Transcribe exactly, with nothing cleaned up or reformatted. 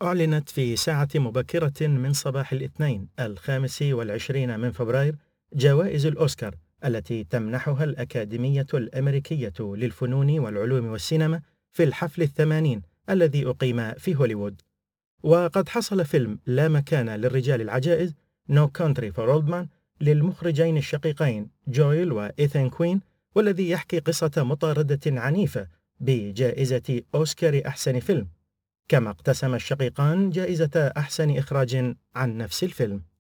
أعلنت في ساعة مبكرة من صباح الاثنين الخامس والعشرين من فبراير جوائز الأوسكار التي تمنحها الأكاديمية الأمريكية للفنون والعلوم والسينما في الحفل الثمانين الذي أقيم في هوليوود. وقد حصل فيلم لا مكان للرجال العجائز No Country for Old Men للمخرجين الشقيقين جويل وإيثان كوين، والذي يحكي قصة مطاردة عنيفة بجائزة أوسكار أحسن فيلم، كما اقتسم الشقيقان جائزة أحسن إخراج عن نفس الفيلم.